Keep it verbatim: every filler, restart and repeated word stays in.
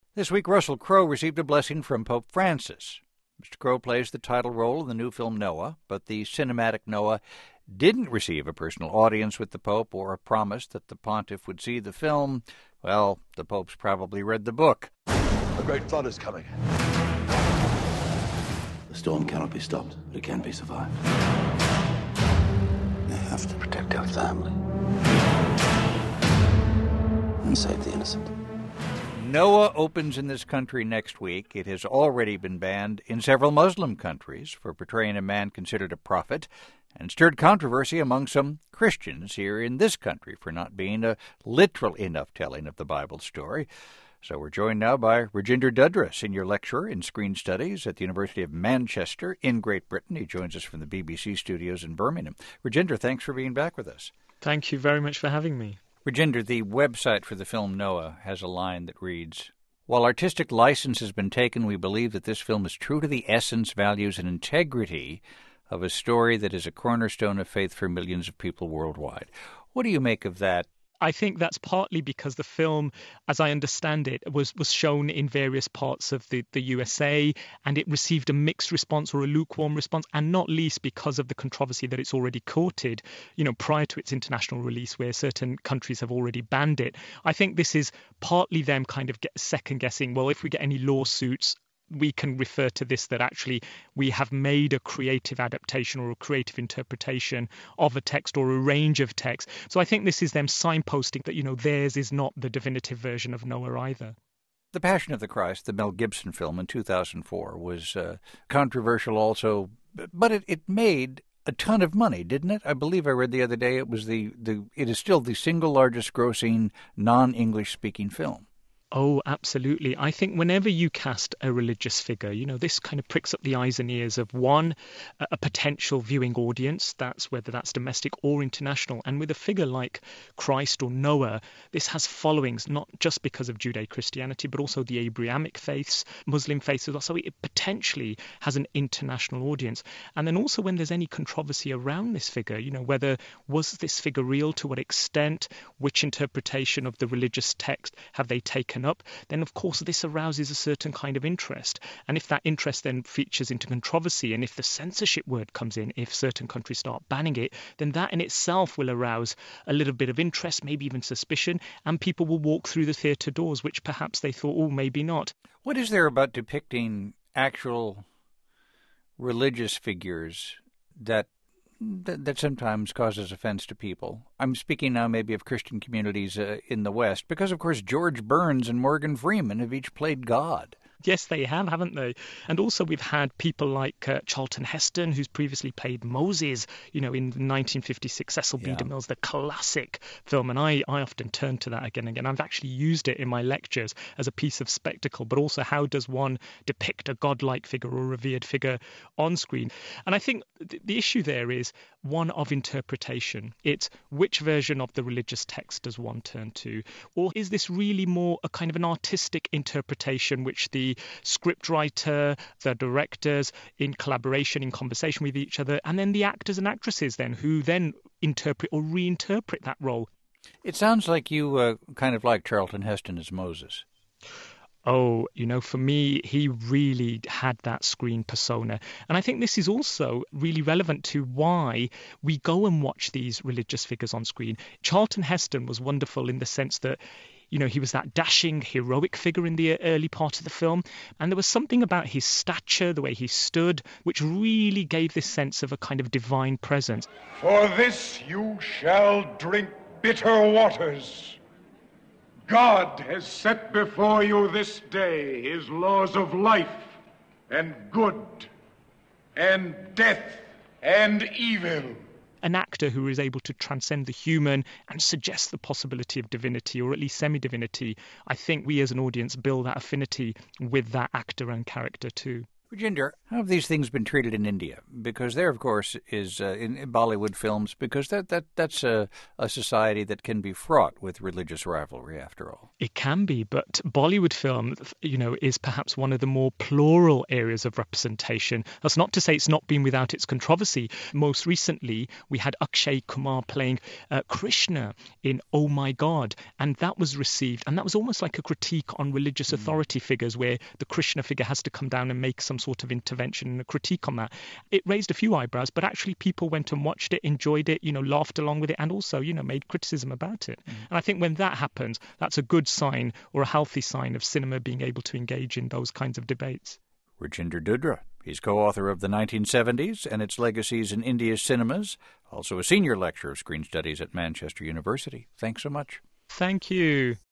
This week, Russell Crowe received a blessing from Pope Francis. Mister Crowe plays the title role in the new film Noah, but the cinematic Noah didn't receive a personal audience with the Pope or a promise that the pontiff would see the film. Well, the Pope's probably read the book. A great flood is coming. The storm cannot be stopped, but it can be survived. They have to protect our family and save the innocent. Noah opens in this country next week. It has already been banned in several Muslim countries for portraying a man considered a prophet, and stirred controversy among some Christians here in this country for not being a literal enough telling of the Bible story. So we're joined now by Rajinder Dudra, Senior Lecturer in Screen Studies at the University of Manchester in Great Britain. He joins us from the B B C studios in Birmingham. Rajinder, thanks for being back with us. Thank you very much for having me. Rajinder, the website for the film Noah has a line that reads, "While artistic license has been taken, we believe that this film is true to the essence, values, and integrity of a story that is a cornerstone of faith for millions of people worldwide." What do you make of that? I think that's partly because the film, as I understand it, was, was shown in various parts of the, the U S A, and it received a mixed response or a lukewarm response, and not least because of the controversy that it's already courted, you know, prior to its international release, where certain countries have already banned it. I think this is partly them kind of get second guessing, well, if we get any lawsuits, we can refer to this, that actually we have made a creative adaptation or a creative interpretation of a text or a range of texts. So I think this is them signposting that, you know, theirs is not the definitive version of Noah either. The Passion of the Christ, the Mel Gibson film in two thousand four, was uh, controversial also, but it, it made a ton of money, didn't it? I believe I read the other day it was the, the it is still the single largest grossing non-English speaking film. Oh, absolutely. I think whenever you cast a religious figure, you know, this kind of pricks up the eyes and ears of, one, a potential viewing audience, that's whether that's domestic or international. And with a figure like Christ or Noah, this has followings, not just because of Judeo-Christianity, but also the Abrahamic faiths, Muslim faiths as well. So it potentially has an international audience. And then also when there's any controversy around this figure, you know, whether was this figure real, to what extent, which interpretation of the religious text have they taken up, then of course this arouses a certain kind of interest. And if that interest then features into controversy, and if the censorship word comes in, if certain countries start banning it, then that in itself will arouse a little bit of interest, maybe even suspicion, and people will walk through the theatre doors, which perhaps they thought, oh, maybe not. What is there about depicting actual religious figures that That, that sometimes causes offense to people? I'm speaking now maybe of Christian communities uh, in the West, because, of course, George Burns and Morgan Freeman have each played God. Yes, they have, haven't they? And also we've had people like uh, Charlton Heston, who's previously played Moses, you know, in the nineteen fifty-six Cecil B. Yeah. DeMille's The Classic film. And I, I often turn to that again and again. I've actually used it in my lectures as a piece of spectacle, but also how does one depict a godlike figure or a revered figure on screen? And I think th- the issue there is one of interpretation. It's which version of the religious text does one turn to? Or is this really more a kind of an artistic interpretation which the scriptwriter, the directors, in collaboration, in conversation with each other, and then the actors and actresses then, who then interpret or reinterpret that role? It sounds like you uh, kind of like Charlton Heston as Moses. Oh, you know, for me, he really had that screen persona. And I think this is also really relevant to why we go and watch these religious figures on screen. Charlton Heston was wonderful in the sense that, you know, he was that dashing, heroic figure in the early part of the film. And there was something about his stature, the way he stood, which really gave this sense of a kind of divine presence. For this you shall drink bitter waters. God has set before you this day his laws of life and good and death and evil. An actor who is able to transcend the human and suggest the possibility of divinity, or at least semi-divinity. I think we as an audience build that affinity with that actor and character too. Rajinder, how have these things been treated in India? Because there, of course, is uh, in, in Bollywood films, because that, that that's a, a society that can be fraught with religious rivalry, after all. It can be, but Bollywood film, you know, is perhaps one of the more plural areas of representation. That's not to say it's not been without its controversy. Most recently, we had Akshay Kumar playing uh, Krishna in Oh My God, and that was received, and that was almost like a critique on religious authority mm. figures, where the Krishna figure has to come down and make some sort of intervention and a critique on that. It raised a few eyebrows, but actually people went and watched it, enjoyed it, you know, laughed along with it, and also, you know, made criticism about it. Mm. And I think when that happens, that's a good sign or a healthy sign of cinema being able to engage in those kinds of debates. Rajinder Dudra. He's co-author of The nineteen seventies and Its Legacies in India's Cinemas, also a senior lecturer of screen studies at Manchester University. Thanks so much. Thank you.